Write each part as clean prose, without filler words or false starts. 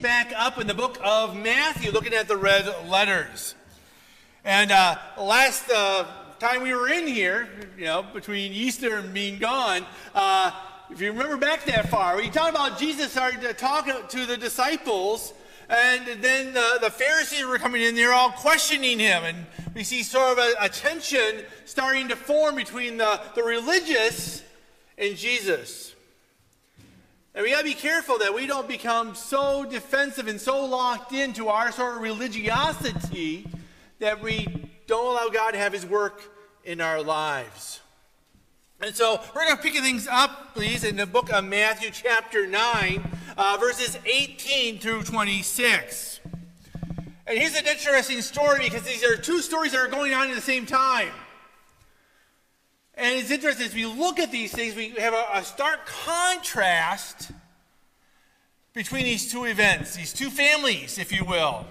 back up in the book of Matthew, looking at the red letters. And last time we were in here, between Easter and being gone, if you remember back that far, we talked about Jesus starting to talk to the disciples, and then the Pharisees were coming in, they're all questioning him, and we see sort of a tension starting to form between the religious and Jesus. And we got to be careful that we don't become so defensive and so locked into our sort of religiosity that we don't allow God to have his work in our lives. And so we're going to pick things up, please, in the book of Matthew chapter 9, verses 18 through 26. And here's an interesting story because these are two stories that are going on at the same time. And it's interesting, as we look at these things, we have a stark contrast between these two events, these two families, if you will.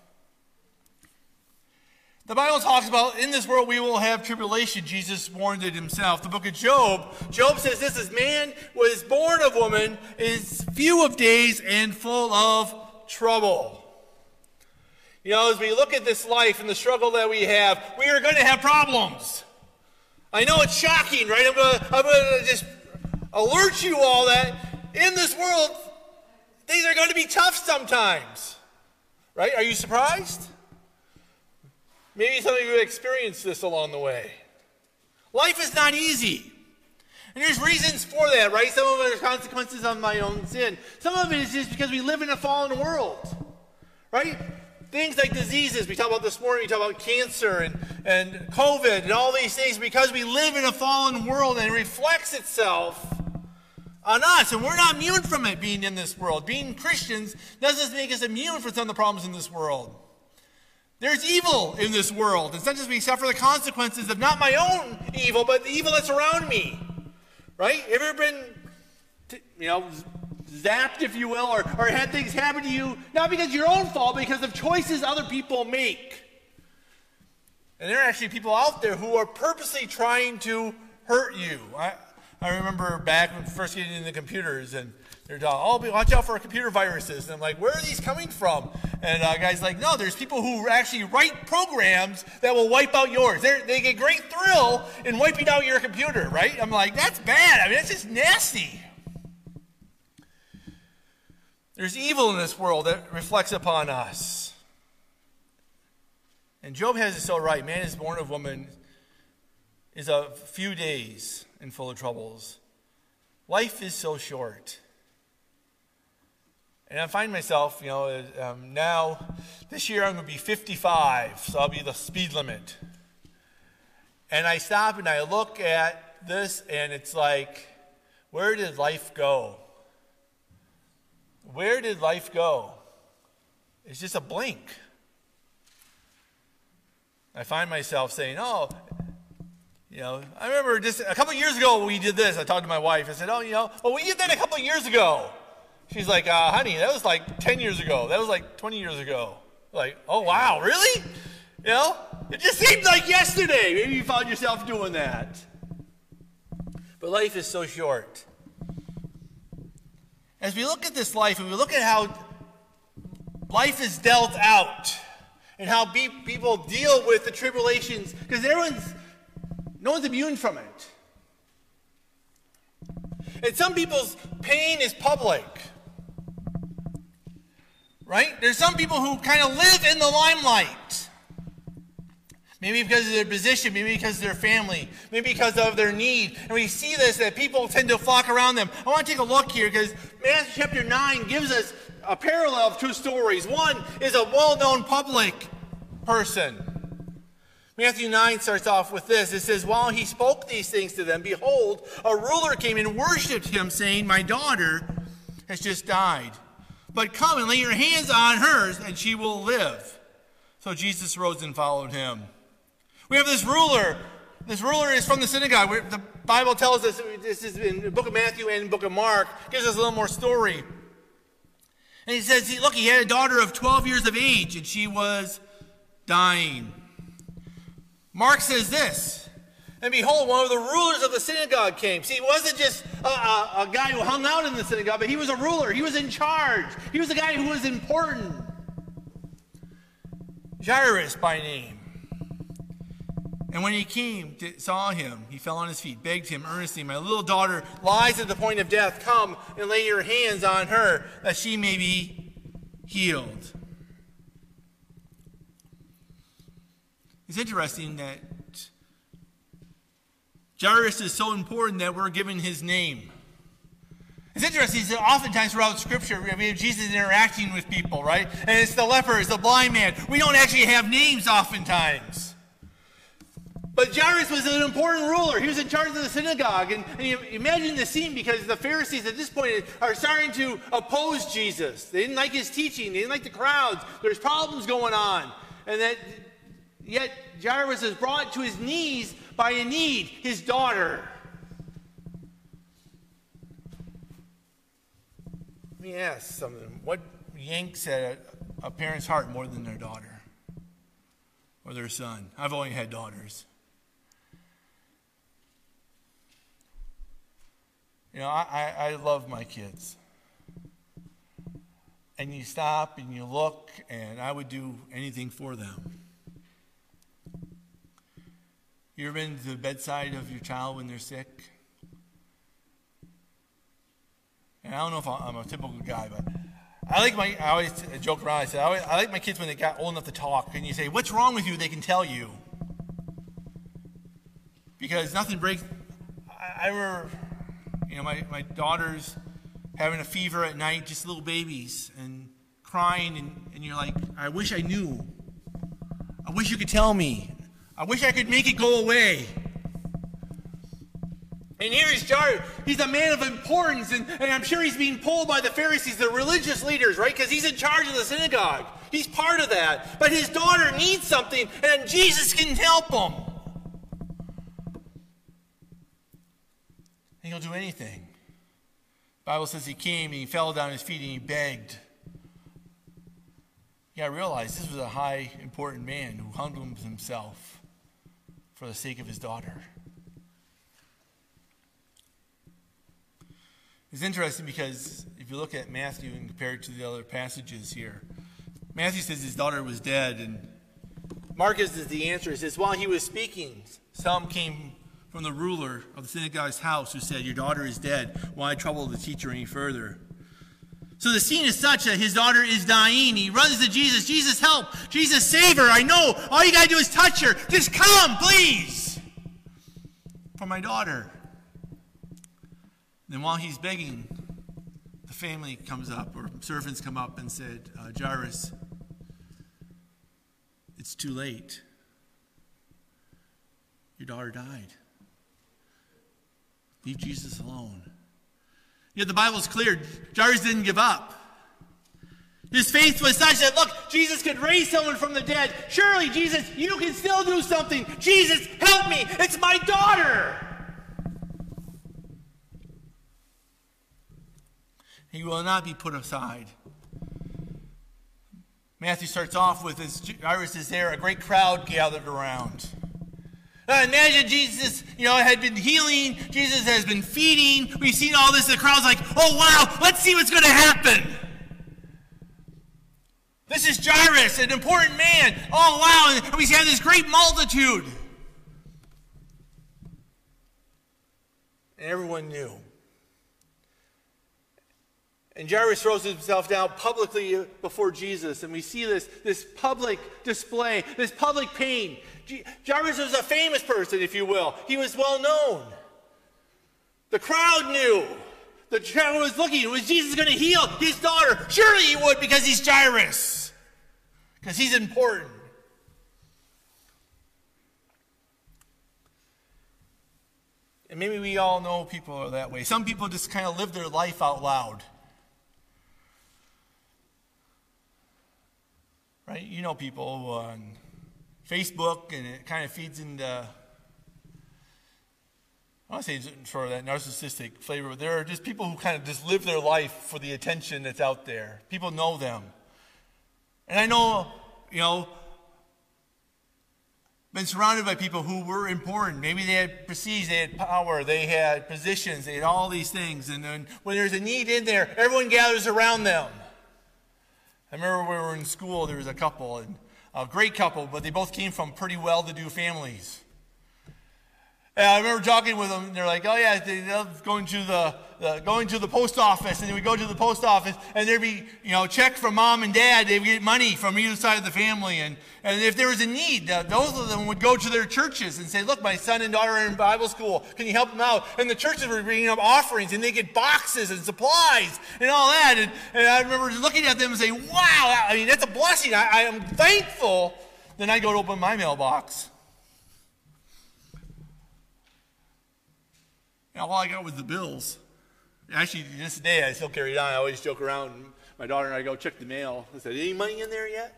The Bible talks about, in this world we will have tribulation. Jesus warned it himself. The book of Job says this, as man was born of woman, is few of days and full of trouble. As we look at this life and the struggle that we are going to have problems. I know it's shocking, right? I'm going to just alert you all that in this world, things are going to be tough sometimes. Right? Are you surprised? Maybe some of you have experienced this along the way. Life is not easy. And there's reasons for that, right? Some of it are consequences of my own sin. Some of it is just because we live in a fallen world. Right? Things like diseases, we talked about this morning, we talked about cancer and COVID and all these things, because we live in a fallen world and it reflects itself on us. And we're not immune from it being in this world. Being Christians doesn't make us immune from some of the problems in this world. There's evil in this world. It's not just we suffer the consequences of not my own evil, but the evil that's around me. Right? Have you ever been, zapped, if you will, or had things happen to you, not because of your own fault, because of choices other people make? And there are actually people out there who are purposely trying to hurt you. I remember back when first getting into computers, and they're talking, watch out for computer viruses. And I'm like, where are these coming from? And guys like, no, there's people who actually write programs that will wipe out yours. They get great thrill in wiping out your computer, right? I'm like, that's bad. I mean, that's just nasty. There's evil in this world that reflects upon us. And Job has it so right. Man is born of woman is a few days and full of troubles. Life is so short. And I find myself, now, this year I'm going to be 55, so I'll be the speed limit. And I stop and I look at this, and it's like, where did life go? Where did life go? It's just a blink. I find myself saying, I remember just a couple of years ago we did this. I talked to my wife. I said, we did that a couple of years ago. She's like, honey, that was like 10 years ago. That was like 20 years ago. Like, oh, wow, really? It just seemed like yesterday. Maybe you found yourself doing that. But life is so short. As we look at this life and we look at how life is dealt out and how people deal with the tribulations, because no one's immune from it. And some people's pain is public. Right? There's some people who kind of live in the limelight. Maybe because of their position, maybe because of their family, maybe because of their need. And we see this, that people tend to flock around them. I want to take a look here because Matthew chapter 9 gives us a parallel of two stories. One is a well-known public person. Matthew 9 starts off with this. It says, while he spoke these things to them, behold, a ruler came and worshipped him, saying, my daughter has just died. But come and lay your hands on hers, and she will live. So Jesus rose and followed him. We have this ruler. This ruler is from the synagogue. The Bible tells us, this is in the book of Matthew and the book of Mark, gives us a little more story. And he says, he had a daughter of 12 years of age, and she was dying. Mark says this, And behold, one of the rulers of the synagogue came. See, he wasn't just a guy who hung out in the synagogue, but he was a ruler. He was in charge. He was a guy who was important. Jairus by name. And when he came, saw him, he fell on his feet, begged him earnestly, "My little daughter lies at the point of death. Come and lay your hands on her, that she may be healed." It's interesting that Jairus is so important that we're given his name. It's interesting that oftentimes throughout Scripture, we have Jesus interacting with people, right? And it's the leper, it's the blind man. We don't actually have names oftentimes. But Jairus was an important ruler. He was in charge of the synagogue. And you imagine the scene, because the Pharisees at this point are starting to oppose Jesus. They didn't like his teaching. They didn't like the crowds. There's problems going on. And yet Jairus is brought to his knees by a need, his daughter. Let me ask something. What yanks at a parent's heart more than their daughter or their son? I've only had daughters. You know, I love my kids. And you stop and you look, and I would do anything for them. You ever been to the bedside of your child when they're sick? And I don't know if I'm a typical guy, but I always joke around. I said, I like my kids when they got old enough to talk. And you say, "What's wrong with you?" They can tell you. Because nothing breaks. I remember, my daughter's having a fever at night, just little babies, and crying, and you're like, "I wish I knew. I wish you could tell me. I wish I could make it go away." And here is Jairus. He's a man of importance, and I'm sure he's being pulled by the Pharisees, the religious leaders, right? Because he's in charge of the synagogue. He's part of that. But his daughter needs something, and Jesus can help him. And he'll do anything. The Bible says he came, and he fell down on his feet, and he begged. You got to realize this was a high, important man who humbled himself for the sake of his daughter. It's interesting because if you look at Matthew and compare it to the other passages here, Matthew says his daughter was dead, and Marcus is the answer. He says, while he was speaking, some came from the ruler of the synagogue's house who said, "Your daughter is dead. Why trouble the teacher any further?" So the scene is such that his daughter is dying. He runs to Jesus. "Jesus, help. Jesus, save her. I know. All you got to do is touch her. Just come, please, for my daughter." Then while he's begging, the family comes up, or servants come up and said, "Jairus, it's too late. Your daughter died. Leave Jesus alone." Yet the Bible's clear. Jairus didn't give up. His faith was such that, look, Jesus could raise someone from the dead. Surely, Jesus, you can still do something. Jesus, help me. It's my daughter. He will not be put aside. Matthew starts off with, as Jairus is there, a great crowd gathered around. Now imagine Jesus, had been healing. Jesus has been feeding. We've seen all this. The crowd's like, "Oh, wow, let's see what's going to happen." This is Jairus, an important man. Oh, wow, and we have this great multitude. And everyone knew. And Jairus throws himself down publicly before Jesus, and we see this public display, this public pain. Jairus was a famous person, if you will. He was well known. The crowd knew. The crowd was looking. Was Jesus going to heal his daughter? Surely he would, because he's Jairus. Because he's important. And maybe we all know people are that way. Some people just kind of live their life out loud. Right? You know people on Facebook, and it kind of feeds into, I want to say sort of that narcissistic flavor, but there are just people who kind of just live their life for the attention that's out there. People know them. And I know, been surrounded by people who were important. Maybe they had prestige, they had power, they had positions, they had all these things. And then when there's a need in there, everyone gathers around them. I remember when we were in school, there was a couple, and a great couple, but they both came from pretty well-to-do families. And I remember talking with them, and they're like, oh yeah, they love going to the post office, and then we go to the post office, and there'd be, check from mom and dad, they'd get money from either side of the family, and if there was a need, those of them would go to their churches and say, look, my son and daughter are in Bible school, can you help them out? And the churches were bringing up offerings, and they get boxes and supplies, and all that, and I remember looking at them and saying, wow, I mean, that's a blessing, I am thankful. Then I go to open my mailbox. And all I got was the bills. Actually, to this day, I still carry it on. I always joke around. And my daughter and I go check the mail. I said, any money in there yet?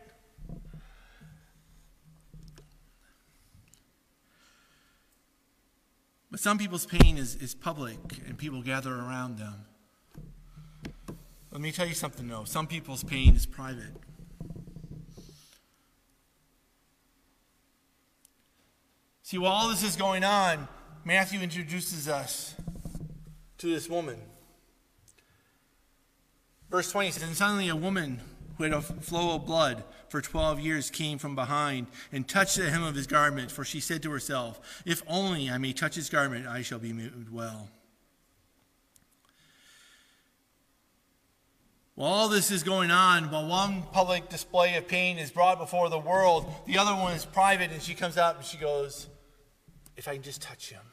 But some people's pain is public, and people gather around them. Let me tell you something, though. Some people's pain is private. See, while all this is going on, Matthew introduces us to this woman. Verse 20 says, and suddenly a woman who had a flow of blood for 12 years came from behind and touched the hem of his garment, for she said to herself, if only I may touch his garment, I shall be made well. While all this is going on, while one public display of pain is brought before the world, the other one is private, and she comes out and she goes, if I can just touch him.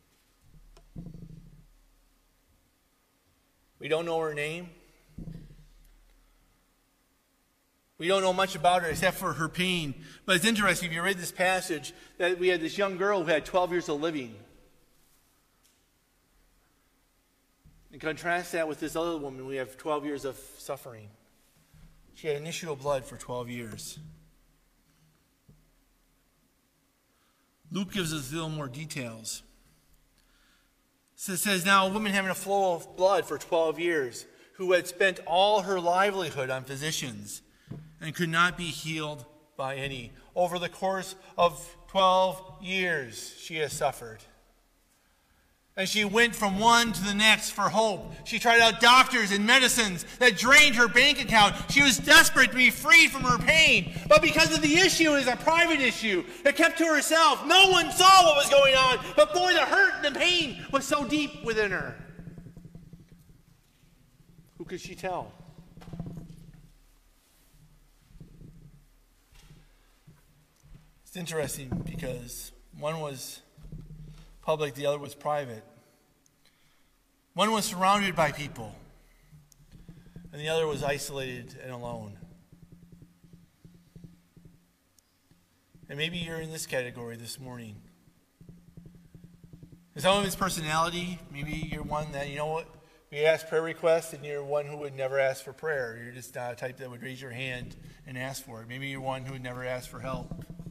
We don't know her name. We don't know much about her except for her pain. But it's interesting, if you read this passage, that we had this young girl who had 12 years of living. And contrast that with this other woman, we have 12 years of suffering. She had an issue of blood for 12 years. Luke gives us a little more details. So it says, now a woman having a flow of blood for 12 years, who had spent all her livelihood on physicians and could not be healed by any. Over the course of 12 years, she has suffered. And she went from one to the next for hope. She tried out doctors and medicines that drained her bank account. She was desperate to be freed from her pain. But because of the issue is a private issue that kept to herself, no one saw what was going on. But boy, the hurt and the pain was so deep within her. Who could she tell? It's interesting because one was public, the other was private. One was surrounded by people, and the other was isolated and alone. And maybe you're in this category this morning. And some of it's personality. Maybe you're one that, we ask prayer requests, and you're one who would never ask for prayer. You're just not a type that would raise your hand and ask for it. Maybe you're one who would never ask for help.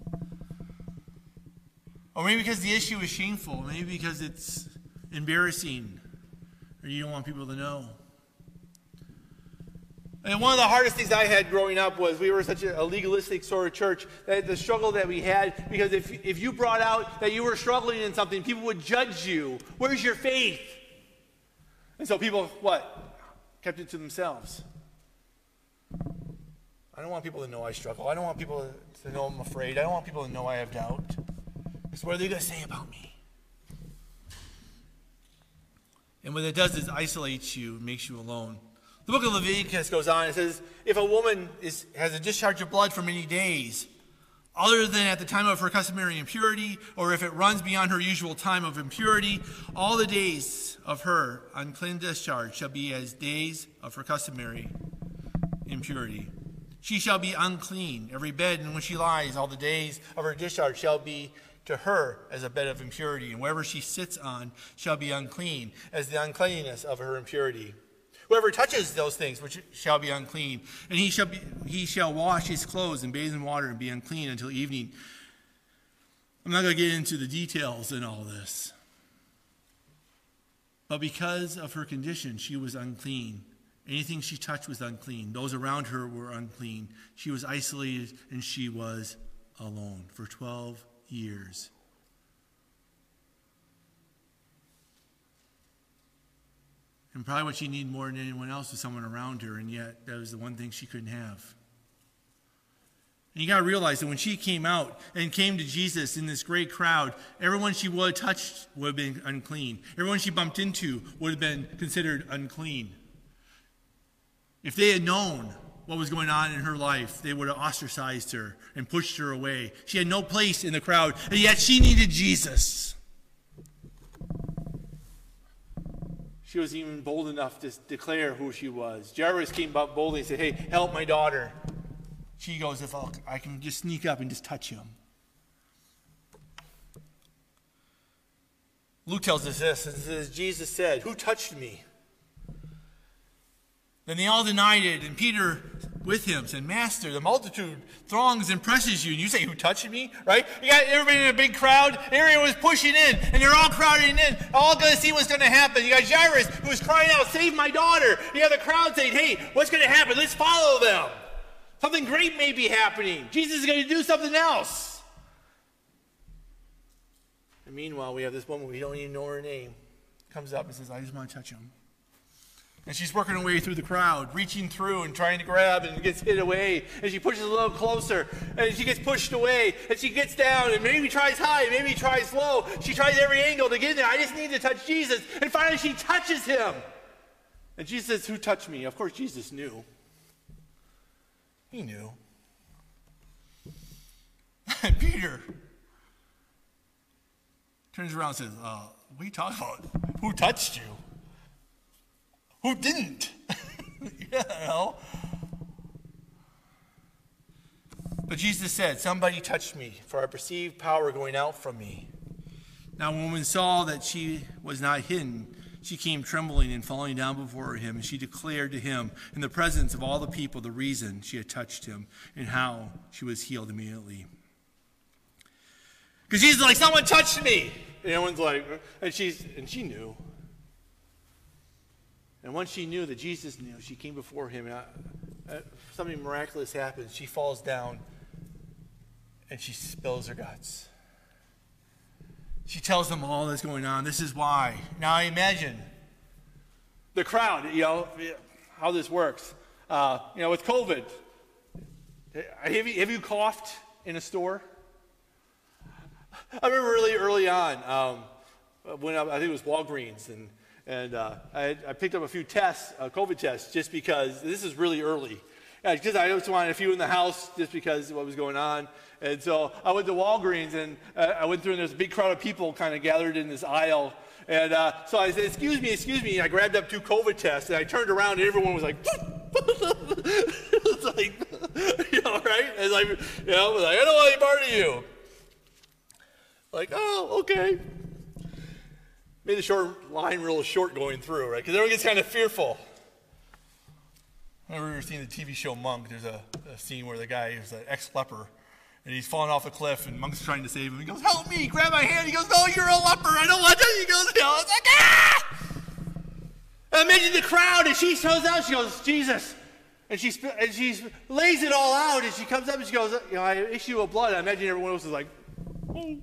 Or maybe because the issue is shameful. Maybe because it's embarrassing. Or you don't want people to know. And one of the hardest things I had growing up was we were such a legalistic sort of church that the struggle that we had, because if you brought out that you were struggling in something, people would judge you. Where's your faith? And so people, kept it to themselves. I don't want people to know I struggle. I don't want people to know I'm afraid. I don't want people to know I have doubt. What are they going to say about me? And what it does is isolates you, makes you alone. The book of Leviticus goes on. It says, if a woman has a discharge of blood for many days, other than at the time of her customary impurity, or if it runs beyond her usual time of impurity, all the days of her unclean discharge shall be as days of her customary impurity. She shall be unclean. Every bed in which she lies, all the days of her discharge shall be to her as a bed of impurity, and wherever she sits on shall be unclean, as the uncleanness of her impurity. Whoever touches those things which shall be unclean, and he shall wash his clothes and bathe in water and be unclean until evening. I'm not going to get into the details in all this. But because of her condition, she was unclean. Anything she touched was unclean. Those around her were unclean. She was isolated and she was alone for 12 years. And probably what she needed more than anyone else was someone around her, and yet that was the one thing she couldn't have. And you got to realize that when she came out and came to Jesus in this great crowd, everyone she would have touched would have been unclean. Everyone she bumped into would have been considered unclean. If they had known what was going on in her life, they would have ostracized her and pushed her away. She had no place in the crowd, and yet she needed Jesus. She was even bold enough to declare who she was. Jairus came up boldly and said, "Hey, help my daughter." She goes, "If I can just sneak up and just touch him." Luke tells us this. It says, Jesus said, "Who touched me?" Then they all denied it, and Peter with him said, "Master, the multitude throngs and presses you, and you say, 'Who touched me?'" Right? You got everybody in a big crowd. Everyone was pushing in, and they're all crowding in, all going to see what's going to happen. You got Jairus, who was crying out, "Save my daughter." You got the crowd saying, "Hey, what's going to happen? Let's follow them. Something great may be happening. Jesus is going to do something else." And meanwhile, we have this woman, we don't even know her name, comes up and says, "I just want to touch him." And she's working her way through the crowd, reaching through and trying to grab, and gets hit away. And she pushes a little closer, and she gets pushed away. And she gets down, and maybe tries high, maybe tries low. She tries every angle to get in there. "I just need to touch Jesus." And finally she touches him. And Jesus says, "Who touched me?" Of course, Jesus knew. He knew. And Peter turns around and says, "What are you talking about? Who touched you? Who didn't?" You know? But Jesus said, "Somebody touched me, for I perceived power going out from me." Now when the woman saw that she was not hidden, she came trembling and falling down before him, and she declared to him in the presence of all the people the reason she had touched him and how she was healed immediately. Because Jesus is like, "Someone touched me." And everyone's like, and she knew. And once she knew that Jesus knew, she came before him, and something miraculous happens. She falls down, and she spills her guts. She tells them all that's going on. This is why. Now I imagine the crowd, how this works. With COVID, have you coughed in a store? I remember really early on, when I think it was Walgreens, and I picked up a few tests, COVID tests, just because this is really early. Because I just wanted a few in the house, just because of what was going on. And so I went to Walgreens, and I went through, and there's a big crowd of people kind of gathered in this aisle. And so I said, excuse me. And I grabbed up 2 COVID tests, and I turned around, and everyone was like, it's like, right? It's like, I was like, "I don't want any part of you." Like, "Oh, okay." Made the short line real short going through, right? Because everyone gets kind of fearful. I've never seen the TV show Monk. There's a scene where the guy is an ex-leper, and he's falling off a cliff, and Monk's trying to save him. He goes, "Help me, grab my hand." He goes, "No, you're a leper. I don't want to." He goes, it's like, "Ah!" And imagine the crowd, and she shows out, she goes, "Jesus." And she lays it all out, and she comes up and she goes, "I issue of blood." I imagine everyone else is like, "Oh."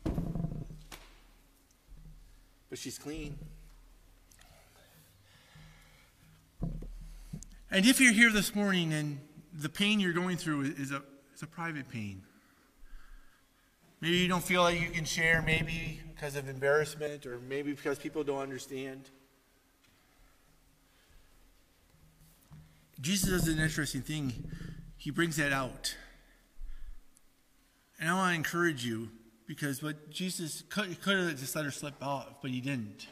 But she's clean. And if you're here this morning and the pain you're going through is a private pain, maybe you don't feel like you can share, maybe because of embarrassment, or maybe because people don't understand. Jesus does an interesting thing. He brings that out. And I want to encourage you, because what Jesus could have just let her slip off, but he didn't.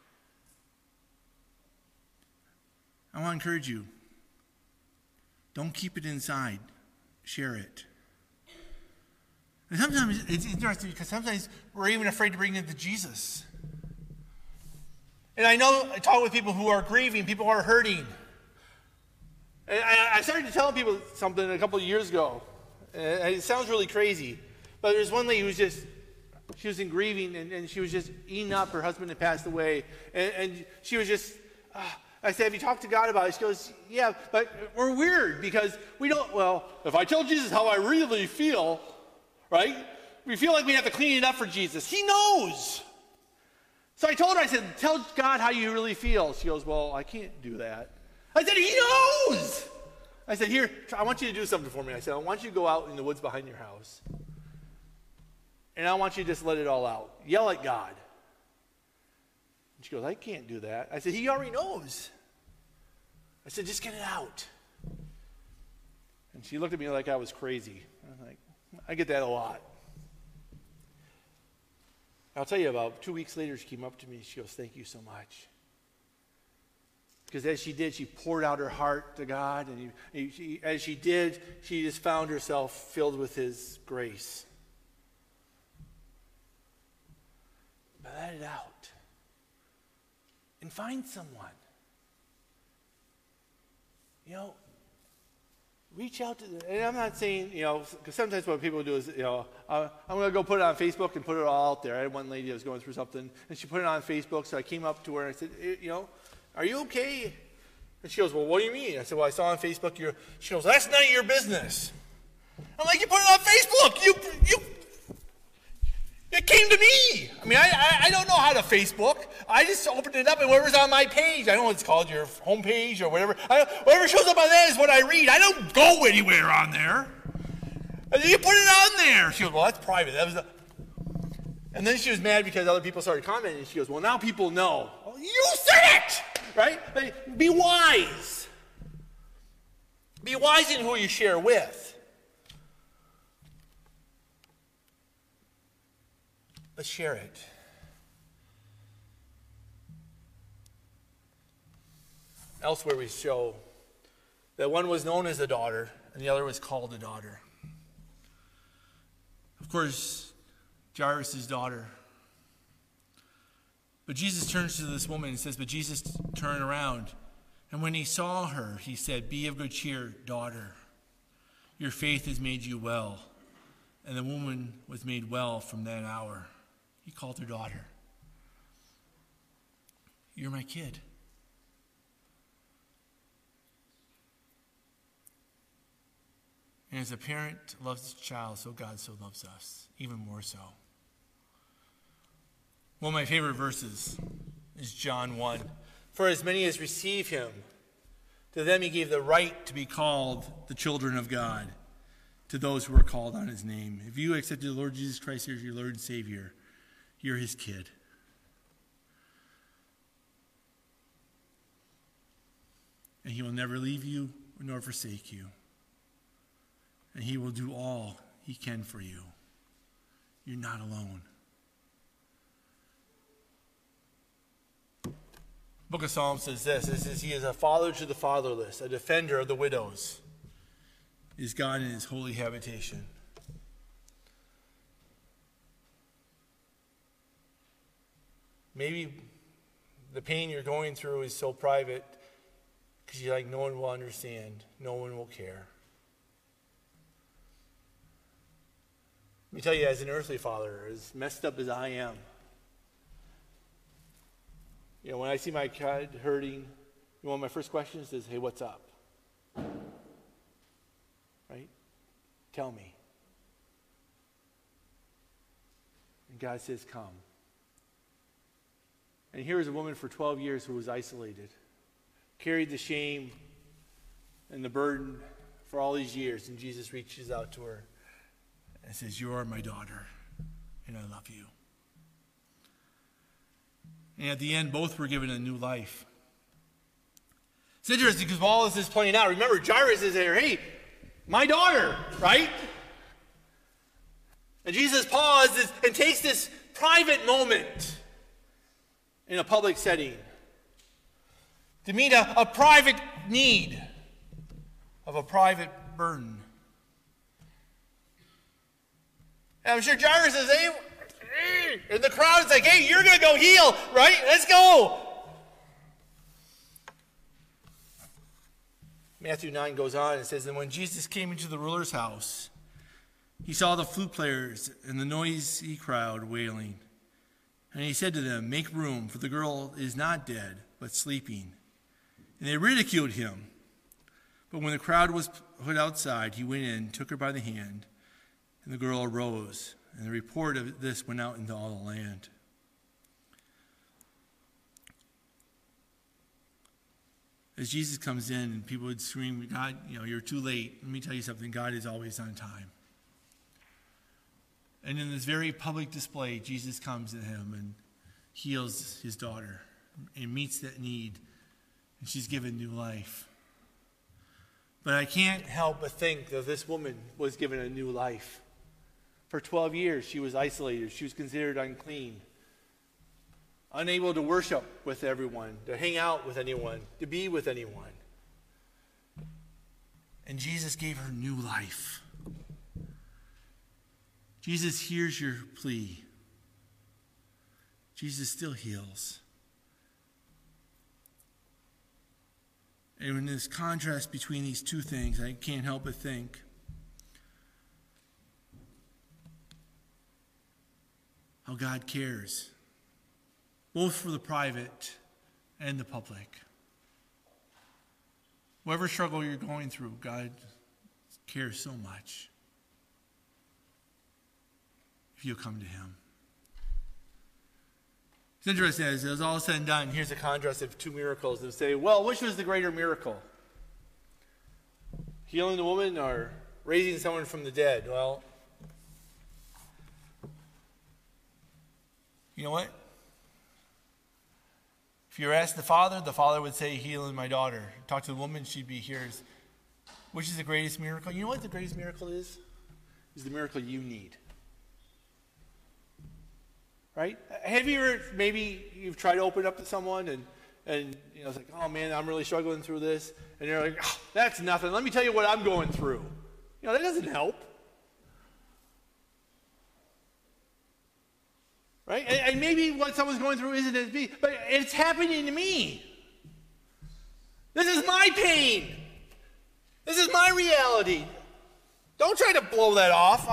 I want to encourage you. Don't keep it inside. Share it. And sometimes it's interesting, because sometimes we're even afraid to bring it to Jesus. And I know I talk with people who are grieving, people who are hurting. And I started to tell people something a couple of years ago. And it sounds really crazy. But there's one lady who she was in grieving, and she was just eating up. Her husband had passed away. And she was just, I said, "Have you talked to God about it?" She goes, "Yeah, but we're weird because we don't, if I tell Jesus how I really feel, right? we feel like we have to clean it up for Jesus. He knows. So I told her, I said, tell God how you really feel. She goes, well, I can't do that. I said, he knows. I said, here, I want you to do something for me. I said, I want you to go out in the woods behind your house. And I want you to just let it all out. Yell at God. And she goes, I can't do that. I said, he already knows. I said, just get it out. And she looked at me like I was crazy. I'm like, I get that a lot. I'll tell you, about 2 weeks later, she came up to me. She goes, thank you so much. Because as she did, she poured out her heart to God. And as she did, she just found herself filled with his grace. But let it out. And find someone. You know, reach out to them. And I'm not saying, you know, because sometimes what people do is, you know, I'm going to go put it on Facebook and put it all out there. I had one lady that was going through something, and she put it on Facebook, so I came up to her and I said, you know, are you okay? And she goes, well, what do you mean? I said, well, I saw on Facebook she goes, that's none of your business. I'm like, you put it on Facebook. It came to me. I mean, I don't know how to Facebook. I just opened it up, and whatever's on my page, I don't know what it's called, your home page or whatever. Whatever shows up on that is what I read. I don't go anywhere on there. And then you put it on there. She goes, well, that's private. And then she was mad because other people started commenting. She goes, well, now people know. Well, you said it, right? Be wise. Be wise in who you share with. Let's share it. Elsewhere we show that one was known as a daughter and the other was called a daughter. Of course, Jairus' daughter. But Jesus turns to this woman and says, but Jesus turned around. And when he saw her, he said, be of good cheer, daughter. Your faith has made you well. And the woman was made well from that hour. He called her daughter. You're my kid. And as a parent loves his child, so God so loves us, even more so. One of my favorite verses is John 1. For as many as receive him, to them he gave the right to be called the children of God, to those who are called on his name. If you accepted the Lord Jesus Christ as your Lord and Savior, you're his kid. And he will never leave you nor forsake you. And he will do all he can for you. You're not alone. The book of Psalms says this. It says, he is a father to the fatherless, a defender of the widows. Is God in his holy habitation. Maybe the pain you're going through is so private because you're like, no one will understand. No one will care. Let me tell you, as an earthly father, as messed up as I am, you know, when I see my kid hurting, one of my first questions is, hey, what's up? Right? Tell me. And God says, come. And here is a woman for 12 years who was isolated, carried the shame and the burden for all these years, and Jesus reaches out to her and says, you are my daughter, and I love you. And at the end, both were given a new life. It's interesting because while this is playing out, remember, Jairus is there, hey, my daughter, right? And Jesus pauses and takes this private moment in a public setting to meet a private need of a private burden. And I'm sure Jairus says, hey, and the crowd is like, hey, you're going to go heal, right? Let's go. Matthew 9 goes on and says, and when Jesus came into the ruler's house, he saw the flute players and the noisy crowd wailing. And he said to them, make room, for the girl is not dead, but sleeping. And they ridiculed him. But when the crowd was put outside, he went in, took her by the hand, and the girl arose And the report of this went out into all the land. As Jesus comes in and people would scream, God, you're too late. Let me tell you something. God is always on time. And in this very public display, Jesus comes to him and heals his daughter and meets that need. And she's given new life. But I can't help but think that this woman was given a new life. For 12 years, she was isolated. She was considered unclean. Unable to worship with everyone, to hang out with anyone, to be with anyone. And Jesus gave her new life. Jesus hears your plea. Jesus still heals. And in this contrast between these two things, I can't help but think how God cares, both for the private and the public. Whatever struggle you're going through, God cares so much if you'll come to him. It's interesting, as it was all said and done, here's a contrast of two miracles and say, well, which was the greater miracle? Healing the woman or raising someone from the dead? Well, you know what? If you asked the father would say, healing my daughter. Talk to the woman, she'd be here. Which is the greatest miracle? You know what the greatest miracle is? Is the miracle you need. Right? Have you ever, maybe you've tried to open up to someone and it's like, oh man, I'm really struggling through this. And you're like, oh, that's nothing. Let me tell you what I'm going through. That doesn't help. Right? And maybe what someone's going through isn't as big, but it's happening to me. This is my pain. This is my reality. Don't try to blow that off.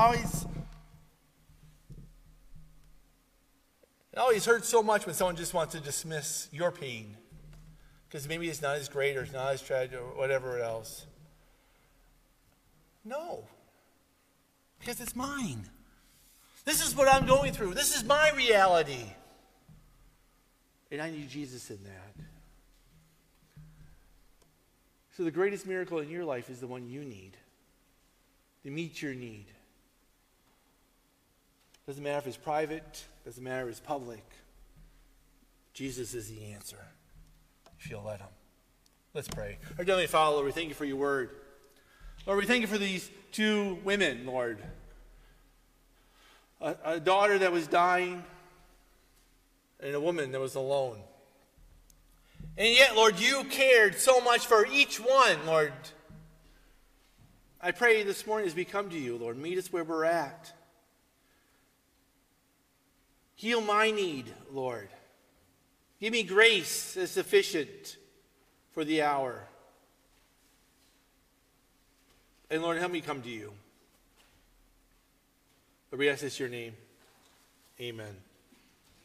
It always hurts so much when someone just wants to dismiss your pain. Because maybe it's not as great or it's not as tragic or whatever else. No. Because it's mine. This is what I'm going through. This is my reality. And I need Jesus in that. So the greatest miracle in your life is the one you need. To meet your need. Doesn't matter if it's private. Doesn't matter if it's public. Jesus is the answer. If you'll let him. Let's pray. Our Heavenly Father, Lord, we thank you for your word. Lord, we thank you for these two women, Lord. A daughter that was dying and a woman that was alone. And yet, Lord, you cared so much for each one, Lord. I pray this morning as we come to you, Lord, meet us where we're at. Heal my need, Lord. Give me grace that's sufficient for the hour. And Lord, help me come to you. Lord, we ask this in your name. Amen.